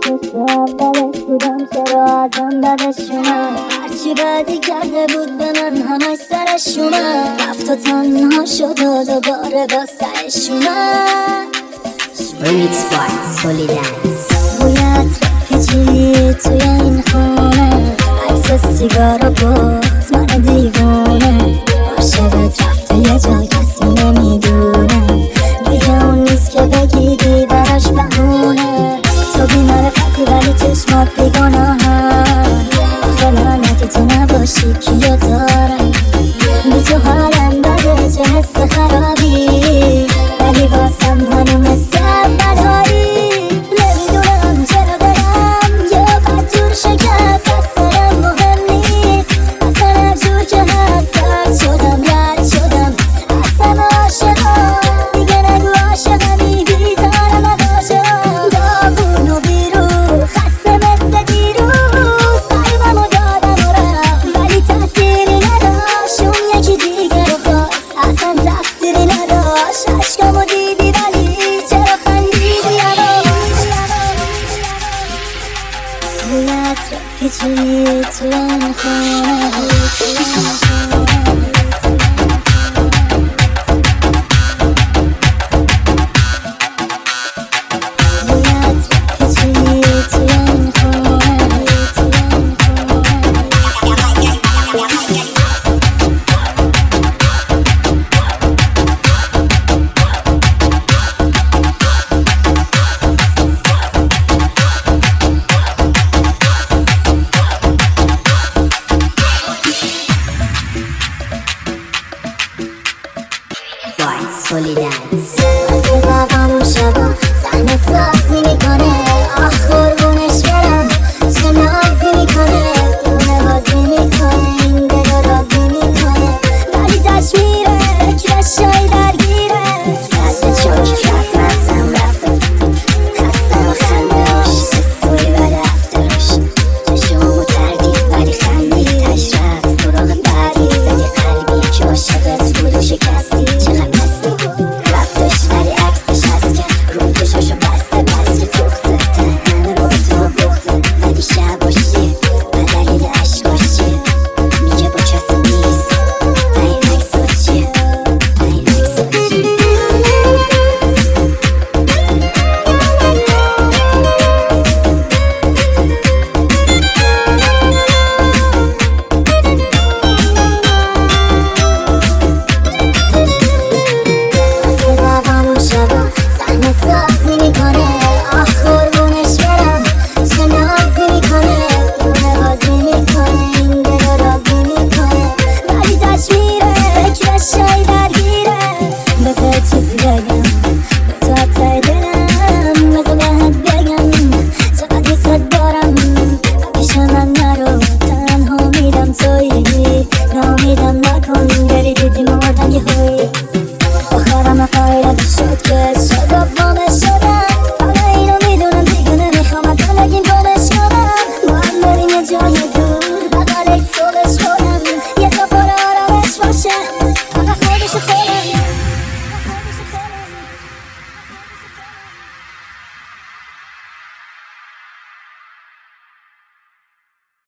تو اولش بودم چرا ازم بدش اومد؟ هرچی بدی کرده بود به من همش سرش اومد. رفت و تنها شد و دوباره با سرش اومد. Remix by Solidance. باید پیچید توی این خونه، عکس سیگار و بغض من دیوونه. عاشقت رفت یه جا کسی نمیدونه، دیگه اون نیست که بگیدی براش بهونه. تو بی‌معرفتی ولی چشمات بیگناهن، آخه لعنتی تو نباشی کیو دارم؟ بی تو حالم بده چه حس خرابی، ولی بازم هنو مثل اولایی. نمیدونم چرا دارم یه بدجور شکست، اصلا مهم نیست اصلا هر جور که هست. رد شدم رد شدم اصلا عاشقم، دیگه نگو عاشقمی بیزارم نداشتم. داغون و بیرون خسته مثل دیروز، قلبمو دادم و رفت ولی تأثیری نداشت. اون یکی دیگه رو خواست اصلا تقصیری نداشت. عشقمو دیدی ولی چرا خندیدی الان؟ باید پیچید توی این خونه،